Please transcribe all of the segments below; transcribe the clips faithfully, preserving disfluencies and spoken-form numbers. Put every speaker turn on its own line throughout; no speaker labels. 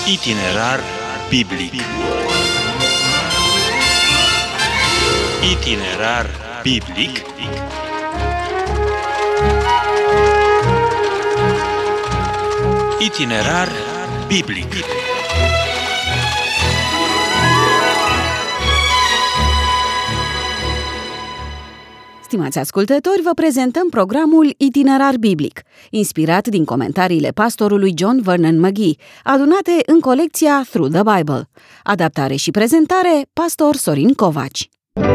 Itinerar biblic. Itinerar biblic. Itinerar biblic.
Stimați ascultători, vă prezentăm programul Itinerar biblic, inspirat din comentariile pastorului John Vernon McGee, adunate în colecția Through the Bible. Adaptare și prezentare, pastor Sorin Covaci.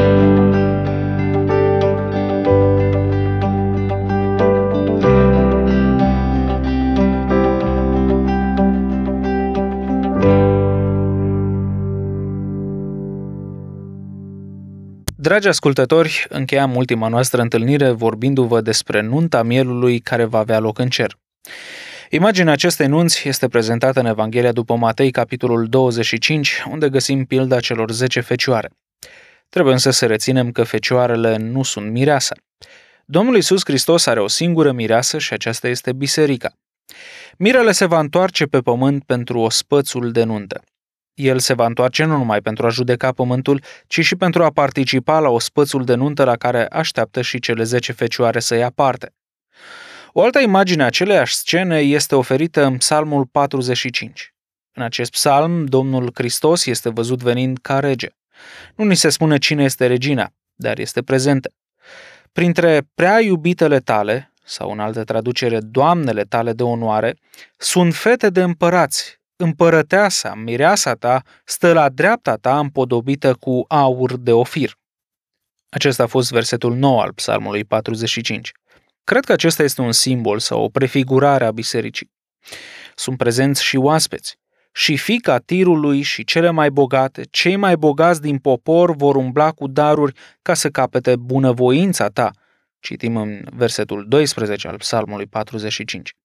Dragi ascultători, încheiam ultima noastră întâlnire vorbindu-vă despre nunta mielului care va avea loc în cer. Imaginea acestei nunți este prezentată în Evanghelia după Matei, capitolul douăzeci și cinci, unde găsim pilda celor zece fecioare. Trebuie însă să reținem că fecioarele nu sunt mireasa. Domnul Iisus Hristos are o singură mireasă și aceasta este biserica. Mirele se va întoarce pe pământ pentru ospățul de nuntă. El se va întoarce nu numai pentru a judeca pământul, ci și pentru a participa la ospățul de nuntă la care așteaptă și cele zece fecioare să ia parte. O altă imagine a aceleiași scene este oferită în Psalmul patruzeci și cinci. În acest psalm, Domnul Hristos este văzut venind ca rege. Nu ni se spune cine este regina, dar este prezentă. Printre prea iubitele tale, sau în altă traducere, doamnele tale de onoare, sunt fete de împărați. Împărăteasa, mireasa ta, stă la dreapta ta împodobită cu aur de ofir. Acesta a fost versetul nouă al Psalmului patruzeci și cinci. Cred că acesta este un simbol sau o prefigurare a bisericii. Sunt prezenți și oaspeți. Și fiica tirului și cele mai bogate, cei mai bogați din popor vor umbla cu daruri ca să capete bunăvoința ta. Citim în versetul doisprezece al Psalmului patruzeci și cinci.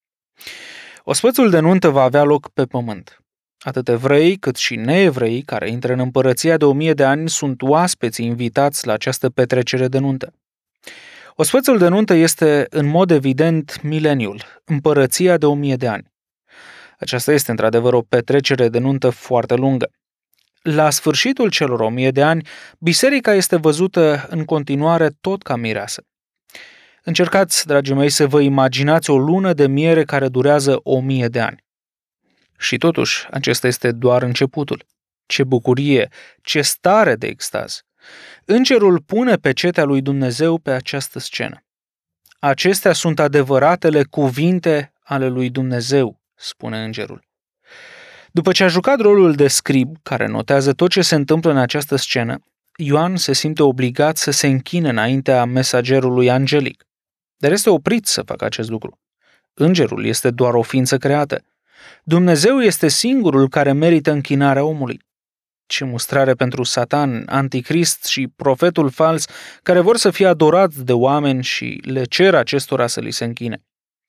Ospățul de nuntă va avea loc pe pământ. Atât evrei cât și neevrei care intră în împărăția de o mie de ani sunt oaspeți invitați la această petrecere de nuntă. Ospățul de nuntă este în mod evident mileniul, împărăția de o mie de ani. Aceasta este într-adevăr o petrecere de nuntă foarte lungă. La sfârșitul celor o mie de ani, biserica este văzută în continuare tot ca mireasă. Încercați, dragii mei, să vă imaginați o lună de miere care durează o mie de ani. Și totuși, acesta este doar începutul. Ce bucurie, ce stare de extaz! Îngerul pune pecetea lui Dumnezeu pe această scenă. Acestea sunt adevăratele cuvinte ale lui Dumnezeu, spune îngerul. După ce a jucat rolul de scrib, care notează tot ce se întâmplă în această scenă, Ioan se simte obligat să se închine înaintea mesagerului angelic. Dar este oprit să facă acest lucru. Îngerul este doar o ființă creată. Dumnezeu este singurul care merită închinarea omului. Ce mustrare pentru Satan, Anticrist și profetul fals care vor să fie adorați de oameni și le cer acestora să li se închine.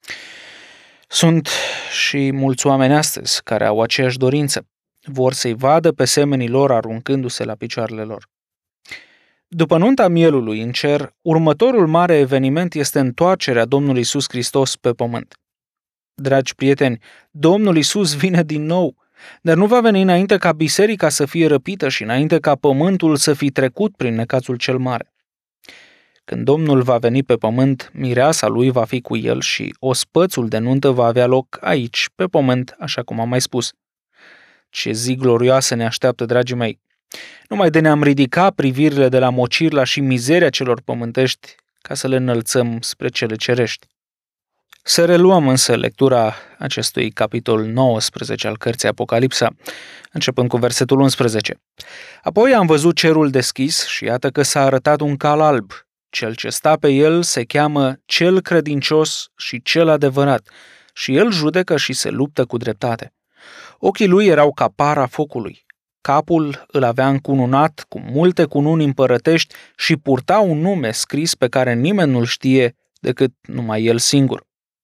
Sunt și mulți oameni astăzi care au aceeași dorință. Vor să-i vadă pe semenii lor aruncându-se la picioarele lor. După nunta mielului în cer, următorul mare eveniment este întoarcerea Domnului Iisus Hristos pe pământ. Dragi prieteni, Domnul Iisus vine din nou, dar nu va veni înainte ca biserica să fie răpită și înainte ca pământul să fi trecut prin necazul cel mare. Când Domnul va veni pe pământ, mireasa lui va fi cu el și ospățul de nuntă va avea loc aici, pe pământ, așa cum am mai spus. Ce zi glorioasă ne așteaptă, dragii mei! Numai de ne-am ridica privirile de la mocirla și mizeria celor pământești ca să le înălțăm spre cele cerești. Să reluăm însă lectura acestui capitol nouăsprezece al cărții Apocalipsa, începând cu versetul unsprezece. Apoi am văzut cerul deschis și iată că s-a arătat un cal alb. Cel ce sta pe el se cheamă Cel credincios și Cel adevărat și el judecă și se luptă cu dreptate. Ochii lui erau ca para focului. Capul îl avea încununat cu multe cununi împărătești și purta un nume scris pe care nimeni nu-l știe decât numai el singur.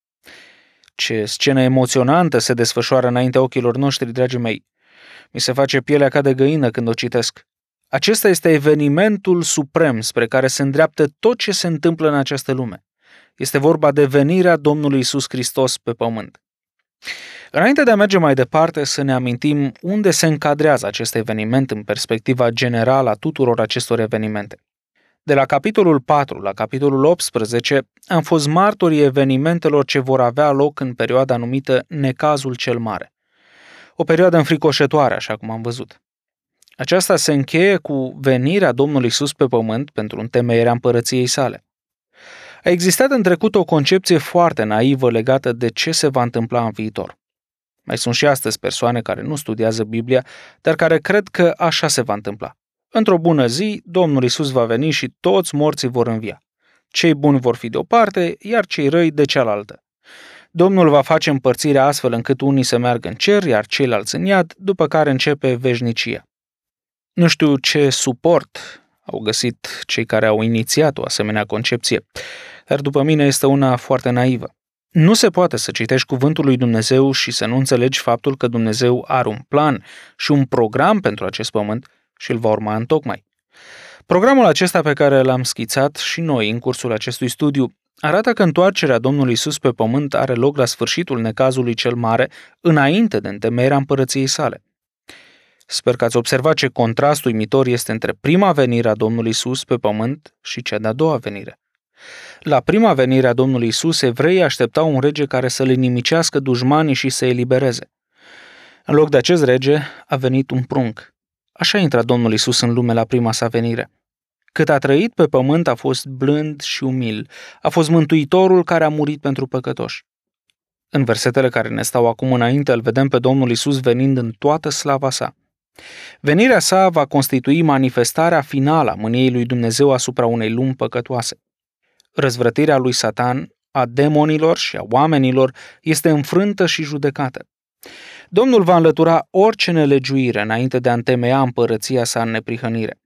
Ce scenă emoționantă se desfășoară înaintea ochilor noștri, dragii mei. Mi se face pielea ca de găină când o citesc. Acesta este evenimentul suprem spre care se îndreaptă tot ce se întâmplă în această lume. Este vorba de venirea Domnului Iisus Hristos pe pământ. Înainte de a merge mai departe, să ne amintim unde se încadrează acest eveniment în perspectiva generală a tuturor acestor evenimente. De la capitolul patru la capitolul optsprezece am fost martorii evenimentelor ce vor avea loc în perioada numită Necazul cel Mare. O perioadă înfricoșătoare, așa cum am văzut. Aceasta se încheie cu venirea Domnului Iisus pe pământ pentru întemeierea împărăției sale. A existat în trecut o concepție foarte naivă legată de ce se va întâmpla în viitor. Mai sunt și astăzi persoane care nu studiază Biblia, dar care cred că așa se va întâmpla. Într-o bună zi, Domnul Iisus va veni și toți morții vor învia. Cei buni vor fi de o parte, iar cei răi de cealaltă. Domnul va face împărțirea astfel încât unii să meargă în cer, iar ceilalți în iad, după care începe veșnicia. Nu știu ce suport au găsit cei care au inițiat o asemenea concepție, dar după mine este una foarte naivă. Nu se poate să citești cuvântul lui Dumnezeu și să nu înțelegi faptul că Dumnezeu are un plan și un program pentru acest pământ și îl va urma întocmai. Programul acesta pe care l-am schițat și noi în cursul acestui studiu arată că întoarcerea Domnului Iisus pe pământ are loc la sfârșitul necazului cel mare, înainte de întemeierea împărăției sale. Sper că ați observat ce contrast uimitor este între prima venire a Domnului Iisus pe pământ și cea de-a doua venire. La prima venire a Domnului Iisus, evreii așteptau un rege care să le nimicească dușmanii și să îi elibereze. În loc de acest rege a venit un prunc. Așa intră Domnul Iisus în lume la prima sa venire. Cât a trăit pe pământ a fost blând și umil, a fost mântuitorul care a murit pentru păcătoși. În versetele care ne stau acum înainte, îl vedem pe Domnul Iisus venind în toată slava sa. Venirea sa va constitui manifestarea finală a mâniei lui Dumnezeu asupra unei lumi păcătoase. Răzvrătirea lui Satan, a demonilor și a oamenilor, este înfrântă și judecată. Domnul va înlătura orice nelegiuire înainte de a întemeia împărăția sa în neprihănire.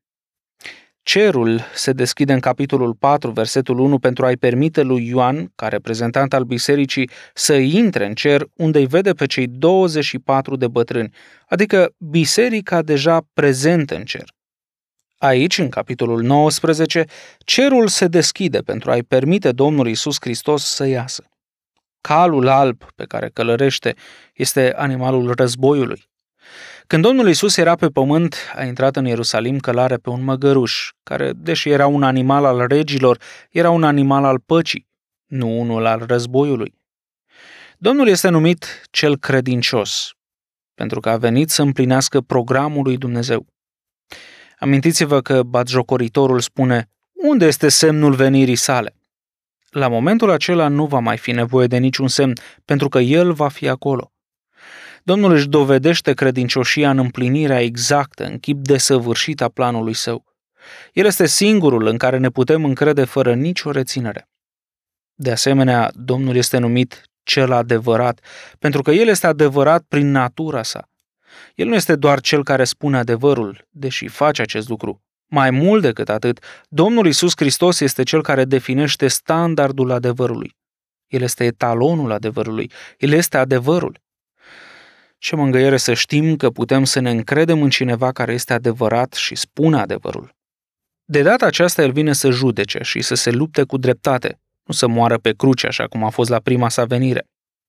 Cerul se deschide în capitolul patru, versetul unu, pentru a-i permite lui Ioan, ca reprezentant al bisericii, să intre în cer unde îi vede pe cei douăzeci și patru de bătrâni, adică biserica deja prezentă în cer. Aici, în capitolul nouăsprezece, cerul se deschide pentru a-i permite Domnului Iisus Hristos să iasă. Calul alb pe care călărește este animalul războiului. Când Domnul Iisus era pe pământ, a intrat în Ierusalim călare pe un măgăruș, care, deși era un animal al regilor, era un animal al păcii, nu unul al războiului. Domnul este numit cel credincios, pentru că a venit să împlinească programul lui Dumnezeu. Amintiți-vă că batjocoritorul spune: unde este semnul venirii sale? La momentul acela nu va mai fi nevoie de niciun semn, pentru că el va fi acolo. Domnul își dovedește credincioșia în împlinirea exactă, în chip desăvârșit a planului său. El este singurul în care ne putem încrede fără nicio reținere. De asemenea, Domnul este numit cel adevărat, pentru că el este adevărat prin natura sa. El nu este doar cel care spune adevărul, deși face acest lucru. Mai mult decât atât, Domnul Iisus Hristos este cel care definește standardul adevărului. El este etalonul adevărului. El este adevărul. Ce mângâiere să știm că putem să ne încredem în cineva care este adevărat și spune adevărul. De data aceasta el vine să judece și să se lupte cu dreptate, nu să moară pe cruce așa cum a fost la prima sa venire.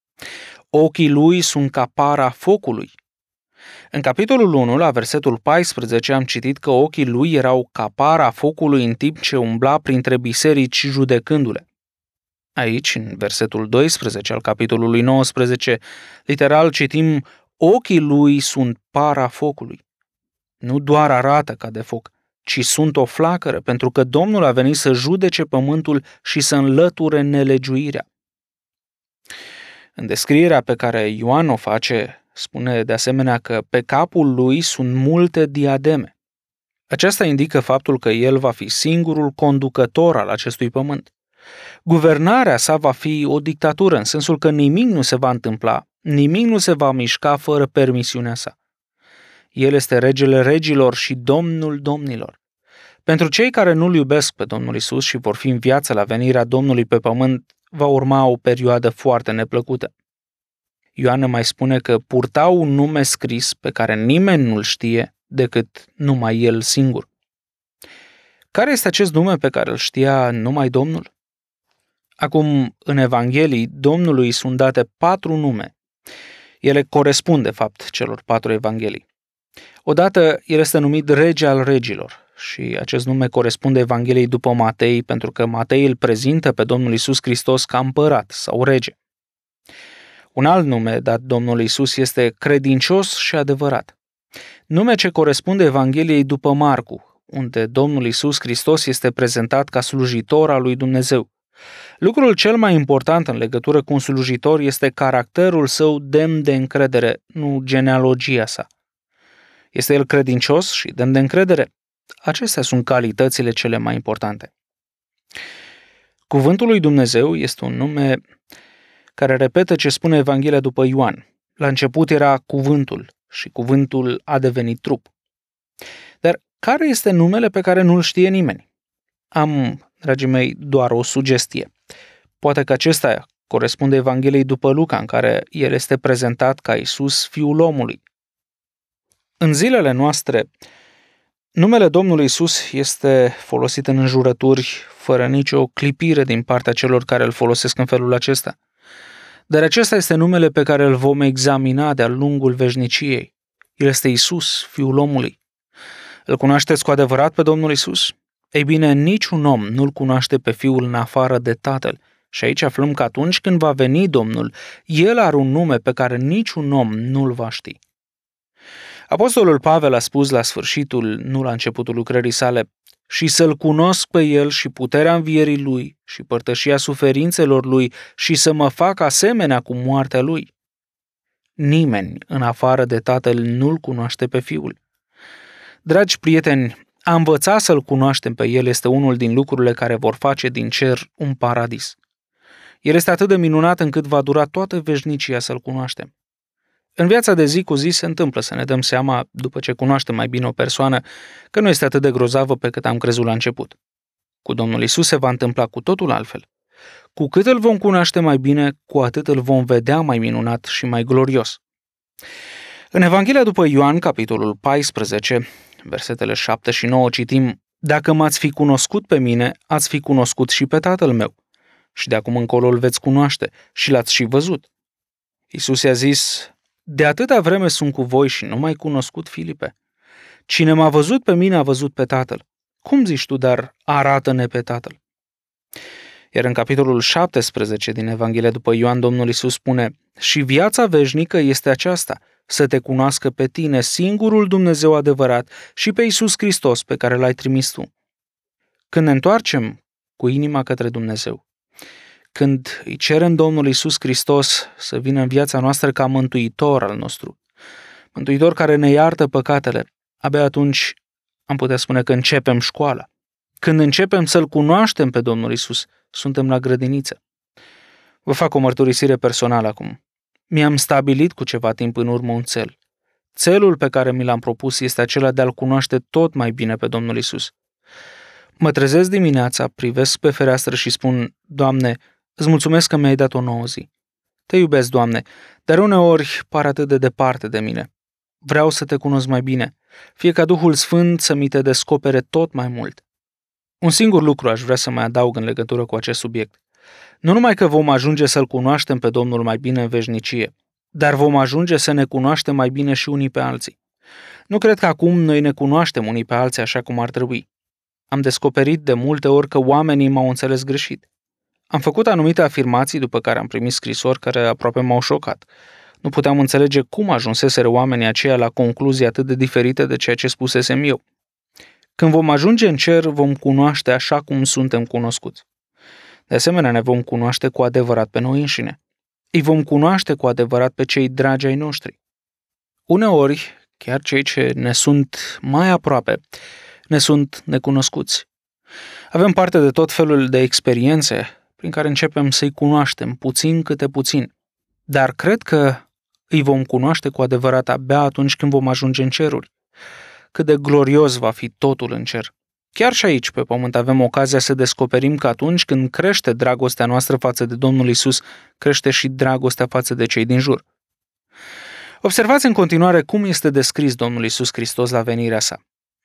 Ochii lui sunt ca para focului. În capitolul unu, la versetul paisprezece, am citit că ochii lui erau ca para focului în timp ce umbla printre biserici judecându-le. Aici, în versetul doisprezece al capitolului nouăsprezece, literal citim: ochii lui sunt para focului. Nu doar arată ca de foc, ci sunt o flacără, pentru că Domnul a venit să judece pământul și să înlăture nelegiuirea. În descrierea pe care Ioan o face, spune de asemenea că pe capul lui sunt multe diademe. Aceasta indică faptul că el va fi singurul conducător al acestui pământ. Guvernarea sa va fi o dictatură, în sensul că nimic nu se va întâmpla, nimic nu se va mișca fără permisiunea sa. El este regele regilor și domnul domnilor. Pentru cei care nu-L iubesc pe Domnul Iisus și vor fi în viață la venirea Domnului pe pământ, va urma o perioadă foarte neplăcută. Ioan ne mai spune că purtau un nume scris pe care nimeni nu-l știe decât numai el singur. Care este acest nume pe care îl știa numai Domnul? Acum, în Evanghelii, Domnului sunt date patru nume, Ele corespund, de fapt, celor patru evanghelii. Odată, el este numit rege al regilor și acest nume corespunde Evangheliei după Matei, pentru că Matei îl prezintă pe Domnul Iisus Hristos ca împărat sau rege. Un alt nume dat Domnului Iisus este credincios și adevărat. Nume ce corespunde Evangheliei după Marcu, unde Domnul Iisus Hristos este prezentat ca slujitor al lui Dumnezeu. Lucrul cel mai important în legătură cu un slujitor este caracterul său demn de încredere, nu genealogia sa. Este el credincios și demn de încredere? Acestea sunt calitățile cele mai importante. Cuvântul lui Dumnezeu este un nume care repetă ce spune Evanghelia după Ioan. La început era cuvântul și cuvântul a devenit trup. Dar care este numele pe care nu-l știe nimeni? Am, dragii mei, doar o sugestie. Poate că acesta corespunde Evangheliei după Luca, în care el este prezentat ca Iisus, Fiul omului. În zilele noastre, numele Domnului Iisus este folosit în înjurături fără nicio clipire din partea celor care îl folosesc în felul acesta. Dar acesta este numele pe care îl vom examina de-a lungul veșniciei. El este Iisus, Fiul omului. Îl cunoașteți cu adevărat pe Domnul Iisus? Ei bine, niciun om nu-L cunoaște pe Fiul în afară de Tatăl. Și aici aflăm că atunci când va veni Domnul, El are un nume pe care niciun om nu-L va ști. Apostolul Pavel a spus la sfârșitul, nu la începutul lucrării sale, și să-L cunosc pe El și puterea învierii Lui și părtășia suferințelor Lui și să mă fac asemenea cu moartea Lui. Nimeni în afară de Tatăl nu-L cunoaște pe Fiul. Dragi prieteni, a învăța să-L cunoaștem pe El este unul din lucrurile care vor face din cer un paradis. El este atât de minunat încât va dura toată veșnicia să-L cunoaștem. În viața de zi cu zi se întâmplă să ne dăm seama, după ce cunoaștem mai bine o persoană, că nu este atât de grozavă pe cât am crezut la început. Cu Domnul Iisus se va întâmpla cu totul altfel. Cu cât îl vom cunoaște mai bine, cu atât îl vom vedea mai minunat și mai glorios. În Evanghelia după Ioan, capitolul paisprezece, versetele șapte și nouă, citim: Dacă m-ați fi cunoscut pe mine, ați fi cunoscut și pe Tatăl meu. Și de acum încolo îl veți cunoaște și l-ați și văzut. Iisus i-a zis: De atâta vreme sunt cu voi și nu m-ai cunoscut, Filipe. Cine m-a văzut pe mine a văzut pe Tatăl. Cum zici tu, dar arată-ne pe Tatăl? Iar în capitolul șaptesprezece din Evanghelia după Ioan, Domnul Iisus spune: Și viața veșnică este aceasta, să te cunoască pe tine, singurul Dumnezeu adevărat, și pe Iisus Hristos pe care l-ai trimis tu. Când ne întoarcem cu inima către Dumnezeu, când îi cerem Domnul Iisus Hristos să vină în viața noastră ca mântuitor al nostru, mântuitor care ne iartă păcatele, abia atunci am putea spune că începem școala. Când începem să-L cunoaștem pe Domnul Iisus, suntem la grădiniță. Vă fac o mărturisire personală acum. Mi-am stabilit cu ceva timp în urmă un țel. Țelul pe care mi l-am propus este acela de a-L cunoaște tot mai bine pe Domnul Iisus. Mă trezesc dimineața, privesc pe fereastră și spun: Doamne, îți mulțumesc că mi-ai dat o nouă zi. Te iubesc, Doamne, dar uneori par atât de departe de mine. Vreau să te cunosc mai bine, fie ca Duhul Sfânt să mi te descopere tot mai mult. Un singur lucru aș vrea să mai adaug în legătură cu acest subiect. Nu numai că vom ajunge să-L cunoaștem pe Domnul mai bine în veșnicie, dar vom ajunge să ne cunoaștem mai bine și unii pe alții. Nu cred că acum noi ne cunoaștem unii pe alții așa cum ar trebui. Am descoperit de multe ori că oamenii m-au înțeles greșit. Am făcut anumite afirmații după care am primit scrisori care aproape m-au șocat. Nu puteam înțelege cum ajunseseră oamenii aceia la concluzii atât de diferite de ceea ce spusesem eu. Când vom ajunge în cer, vom cunoaște așa cum suntem cunoscuți. De asemenea, ne vom cunoaște cu adevărat pe noi înșine. Îi vom cunoaște cu adevărat pe cei dragi ai noștri. Uneori, chiar cei ce ne sunt mai aproape, ne sunt necunoscuți. Avem parte de tot felul de experiențe prin care începem să-i cunoaștem puțin câte puțin, dar cred că îi vom cunoaște cu adevărat abia atunci când vom ajunge în ceruri. Cât de glorios va fi totul în cer. Chiar și aici, pe pământ, avem ocazia să descoperim că atunci când crește dragostea noastră față de Domnul Iisus, crește și dragostea față de cei din jur. Observați în continuare cum este descris Domnul Iisus Hristos la venirea sa.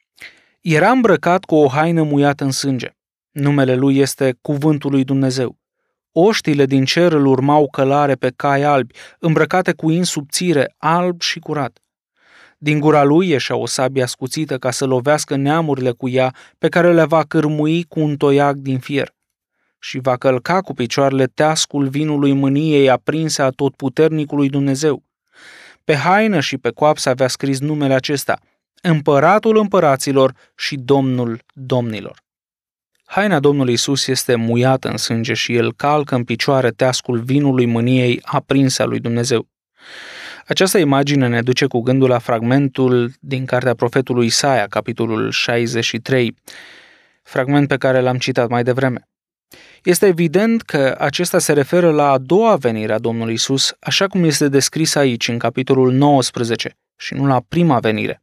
Era îmbrăcat cu o haină muiată în sânge. Numele lui este Cuvântul lui Dumnezeu. Oștile din cer îl urmau călare pe cai albi, îmbrăcate cu in subțire, alb și curat. Din gura lui ieșea o sabie ascuțită ca să lovească neamurile cu ea, pe care le va cârmui cu un toiac din fier. Și va călca cu picioarele teascul vinului mâniei aprinse a Totputernicului Dumnezeu. Pe haină și pe coapsă avea scris numele acesta: Împăratul împăraților și Domnul domnilor. Haina Domnului Iisus este muiată în sânge și el calcă în picioare teascul vinului mâniei aprinse a lui Dumnezeu. Această imagine ne duce cu gândul la fragmentul din cartea profetului Isaia, capitolul șaizeci și trei, fragment pe care l-am citat mai devreme. Este evident că acesta se referă la a doua venire a Domnului Iisus, așa cum este descris aici, în capitolul nouăsprezece, și nu la prima venire.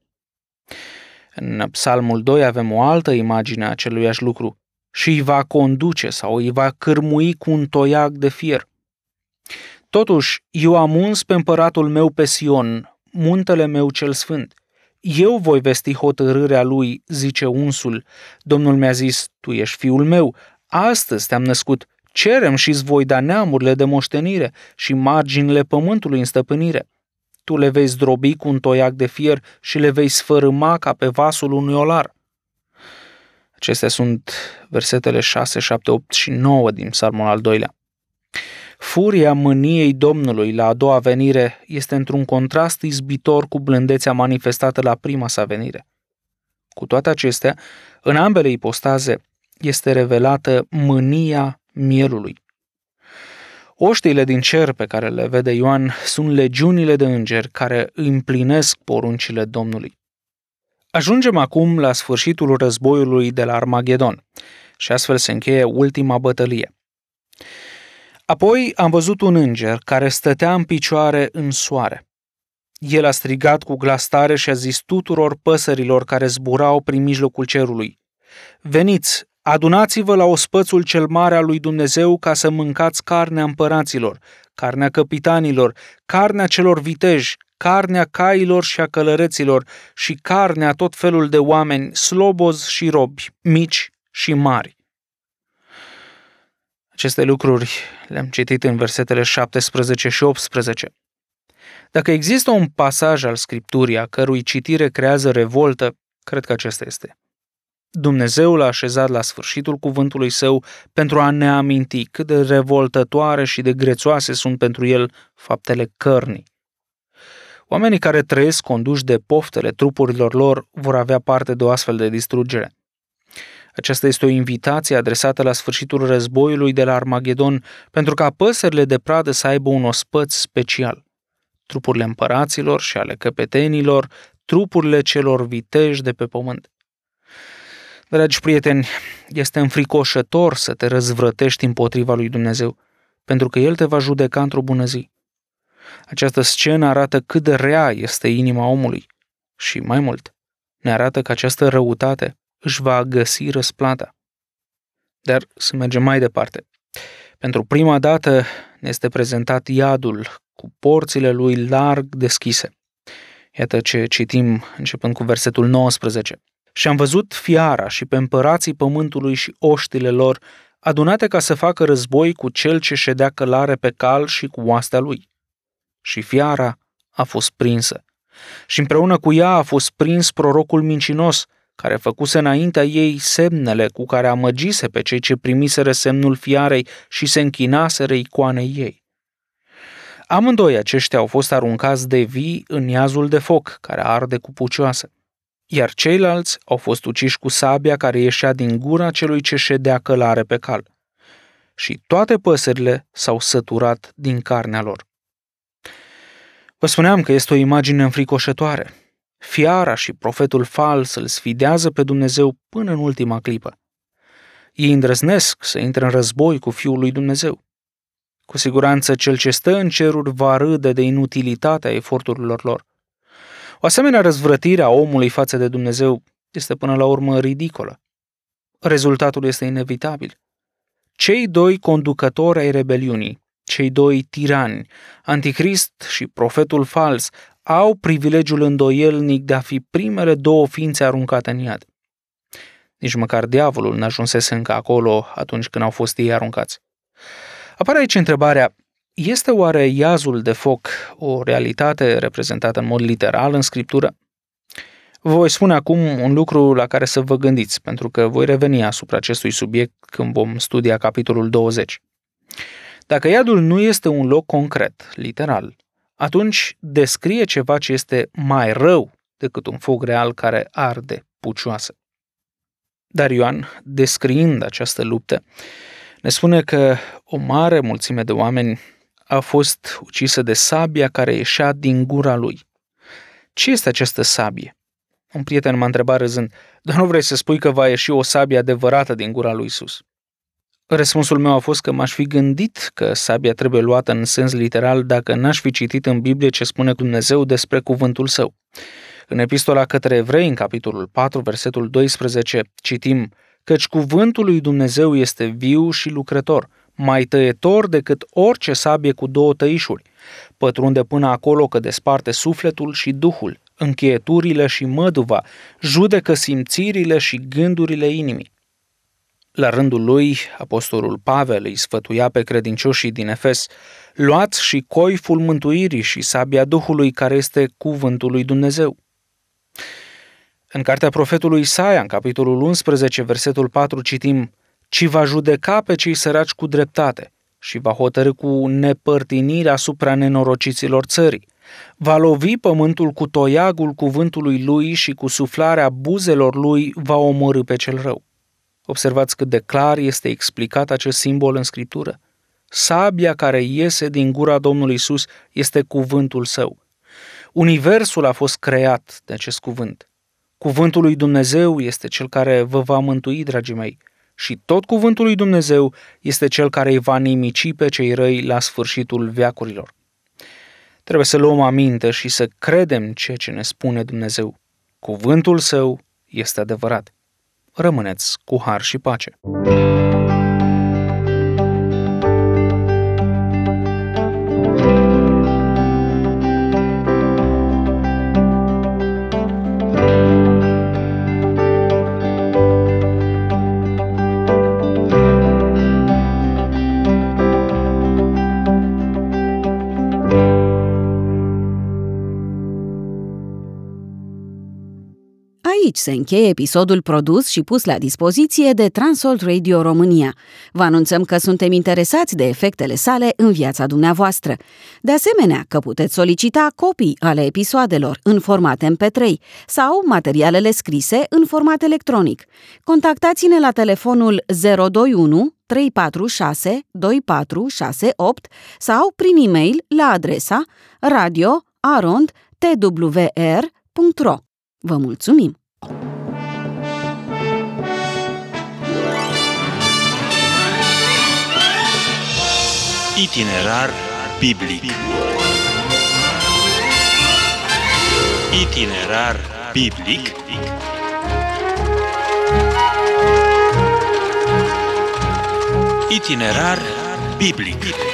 În Psalmul doi avem o altă imagine a aceluiași lucru: și îi va conduce sau îi va cârmui cu un toiac de fier. Totuși, eu am uns pe împăratul meu pe Sion, muntele meu cel sfânt. Eu voi vesti hotărârea lui, zice unsul. Domnul mi-a zis: tu ești fiul meu, astăzi te-am născut. Cerem și îți voi da neamurile de moștenire și marginile pământului în stăpânire. Tu le vei zdrobi cu un toiac de fier și le vei sfărâma ca pe vasul unui olar. Acestea sunt versetele șase, șapte, opt și nouă din Psalmul al doilea. Furia mâniei Domnului la a doua venire este într-un contrast izbitor cu blândețea manifestată la prima sa venire. Cu toate acestea, în ambele ipostaze este revelată mânia mielului. Oștiile din cer pe care le vede Ioan sunt legiunile de îngeri care împlinesc poruncile Domnului. Ajungem acum la sfârșitul războiului de la Armagedon și astfel se încheie ultima bătălie. Apoi am văzut un înger care stătea în picioare în soare. El a strigat cu glas tare și a zis tuturor păsărilor care zburau prin mijlocul cerului: veniți, adunați-vă la ospățul cel mare al lui Dumnezeu ca să mâncați carnea împăraților, carnea căpitanilor, carnea celor viteji, carnea cailor și a călăreților și carnea tot felul de oameni, slobozi și robi, mici și mari. Aceste lucruri le-am citit în versetele șaptesprezece și optsprezece. Dacă există un pasaj al Scripturii a cărui citire creează revoltă, cred că acesta este. Dumnezeu l-a așezat la sfârșitul cuvântului său pentru a ne aminti cât de revoltătoare și de grețoase sunt pentru el faptele cărnii. Oamenii care trăiesc conduși de poftele trupurilor lor vor avea parte de o astfel de distrugere. Aceasta este o invitație adresată la sfârșitul războiului de la Armagedon pentru ca păsările de pradă să aibă un ospăț special. Trupurile împăraților și ale căpetenilor, trupurile celor viteji de pe pământ. Dragi prieteni, este înfricoșător să te răzvrătești împotriva lui Dumnezeu, pentru că El te va judeca într-o bună zi. Această scenă arată cât de rea este inima omului și, mai mult, ne arată că această răutate își va găsi răsplata. Dar să mergem mai departe. Pentru prima dată ne este prezentat iadul cu porțile lui larg deschise. Iată ce citim începând cu versetul nouăsprezece. Și am văzut fiara și pe împărații pământului și oștile lor adunate ca să facă război cu cel ce ședea călare pe cal și cu oastea lui. Și fiara a fost prinsă. Și împreună cu ea a fost prins prorocul mincinos, care făcuse înaintea ei semnele cu care amăgise pe cei ce primiseră semnul fiarei și se închinaseră icoanei ei. Amândoi aceștia au fost aruncați de vii în iazul de foc, care arde cu pucioasă, iar ceilalți au fost uciși cu sabia care ieșea din gura celui ce ședea călare pe cal. Și toate păsările s-au săturat din carnea lor. Vă spuneam că este o imagine înfricoșătoare. Fiara și profetul fals îl sfidează pe Dumnezeu până în ultima clipă. Ei îndrăznesc să intre în război cu Fiul lui Dumnezeu. Cu siguranță cel ce stă în ceruri va râde de inutilitatea eforturilor lor. O asemenea răzvrătire a omului față de Dumnezeu este până la urmă ridicolă. Rezultatul este inevitabil. Cei doi conducători ai rebeliunii, cei doi tirani, Anticrist și profetul fals, au privilegiul îndoielnic de a fi primele două ființe aruncate în iad. Nici măcar diavolul n-ajunsese încă acolo atunci când au fost ei aruncați. Apare aici întrebarea, este oare iazul de foc o realitate reprezentată în mod literal în Scriptură? Vă voi spune acum un lucru la care să vă gândiți, pentru că voi reveni asupra acestui subiect când vom studia capitolul douăzeci. Dacă iadul nu este un loc concret, literal, atunci descrie ceva ce este mai rău decât un foc real care arde pucioasă. Dar Ioan, descriind această luptă, ne spune că o mare mulțime de oameni a fost ucisă de sabia care ieșea din gura lui. Ce este această sabie? Un prieten m-a întrebat râzând, dar nu vrei să spui că va ieși o sabie adevărată din gura lui Iisus? Răspunsul meu a fost că m-aș fi gândit că sabia trebuie luată în sens literal dacă n-aș fi citit în Biblie ce spune Dumnezeu despre cuvântul său. În epistola către evrei, în capitolul patru, versetul doisprezece, citim, căci cuvântul lui Dumnezeu este viu și lucrător, mai tăietor decât orice sabie cu două tăișuri, pătrunde până acolo că desparte sufletul și duhul, încheieturile și măduva, judecă simțirile și gândurile inimii. La rândul lui, apostolul Pavel îi sfătuia pe credincioșii din Efes, luați și coiful mântuirii și sabia Duhului care este cuvântul lui Dumnezeu. În cartea profetului Isaia, în capitolul unsprezece, versetul patru, citim, ci va judeca pe cei săraci cu dreptate și va hotărî cu nepărtinire asupra nenorociților țării. Va lovi pământul cu toiagul cuvântului lui și cu suflarea buzelor lui va omorî pe cel rău. Observați cât de clar este explicat acest simbol în Scriptură. Sabia care iese din gura Domnului Iisus este cuvântul său. Universul a fost creat de acest cuvânt. Cuvântul lui Dumnezeu este cel care vă va mântui, dragii mei, și tot cuvântul lui Dumnezeu este cel care îi va nimici pe cei răi la sfârșitul veacurilor. Trebuie să luăm aminte și să credem ceea ce ne spune Dumnezeu. Cuvântul său este adevărat. Rămâneți cu har și pace.
Aici se încheie episodul produs și pus la dispoziție de Transworld Radio România. Vă anunțăm că suntem interesați de efectele sale în viața dumneavoastră. De asemenea, că puteți solicita copii ale episoadelor în format M P trei sau materialele scrise în format electronic. Contactați-ne la telefonul zero doi unu trei patru șase doi patru șase opt sau prin e-mail la adresa radio arond t w r punct r o. Vă mulțumim!
Itinerar biblic. Itinerar biblic. Itinerar biblic.